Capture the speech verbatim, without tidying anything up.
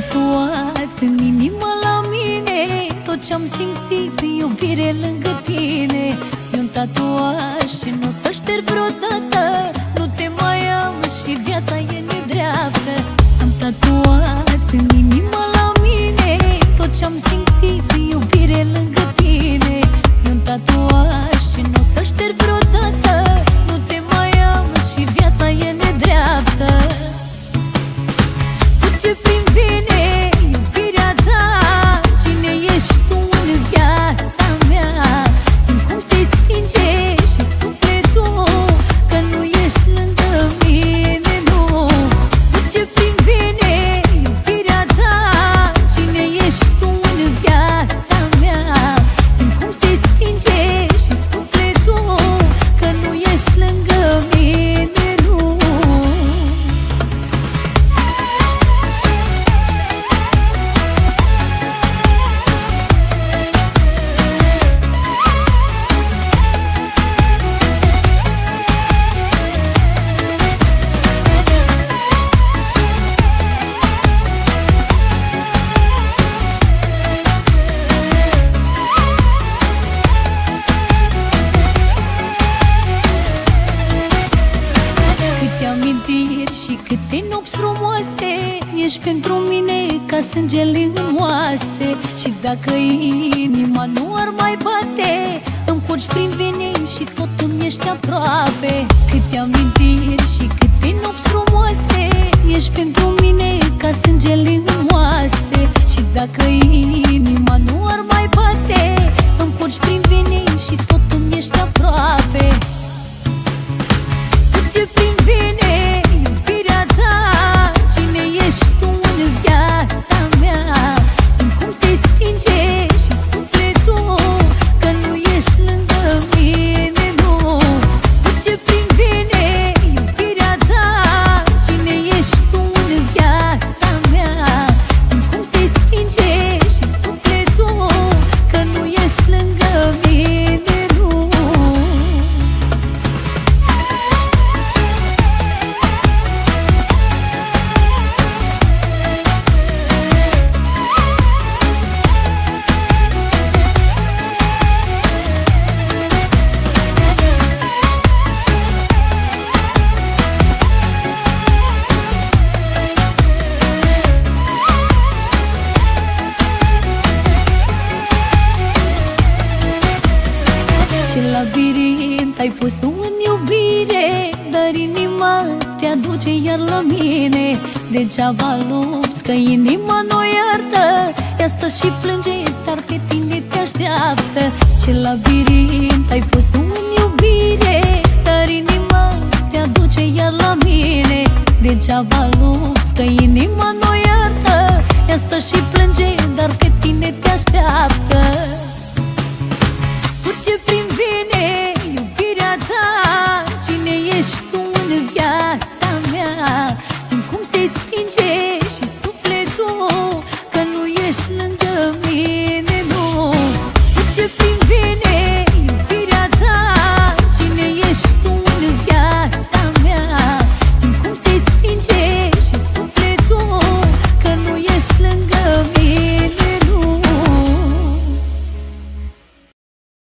tatuat în inimă la mine tot ce-am simțit pe iubire lângă tine. E un tatuaj ce nu o să șterg vreodată. Nu te mai am și viața e nedreaptă. Am tatuat în inimă la mine tot ce-am simțit pe iubire lângă tine. E un tatuaj ce nu o să șterg vreodată. Nu te mai am și viața e nedreaptă. Ce prin vine iubirea ta, cine ești tu în viața mea? Simt cum se stinge și sufletul că nu ești lângă mine, nu. Ce prin vine iubirea ta, cine ești tu în viața mea? Simt cum se stinge și sufletul că nu ești lângă mine, nu. Și câte nopți frumoase ești pentru mine ca sângele în oase. Și dacă inima nu ar mai bate, îmi curgi prin vene și tot îmi ești aproape. Câte amintiri și câte nopți frumoase ești pentru mine ca sângele în oase. Și dacă inima nu ar mai bate, îmi curgi prin vene și tot îmi ești aproape. Ce prin vene iubirea ta, cine ești tu în viața mea? Simt cum se stinge și sufletul că nu ești lângă mine, nu. Ce prin vene iubirea ta, cine ești tu în viața mea? Simt cum se stinge și sufletul că nu ești lângă mine, nu. Ce labirint ai pus tu în iubire, dar inima te aduce iar la mine. Degeaba lupți că inima nu iartă, ea stă și plânge, dar pe tine te așteaptă. Ce labirint ai pus tu în iubire, dar inima te aduce iar la mine. Degeaba lupți că inima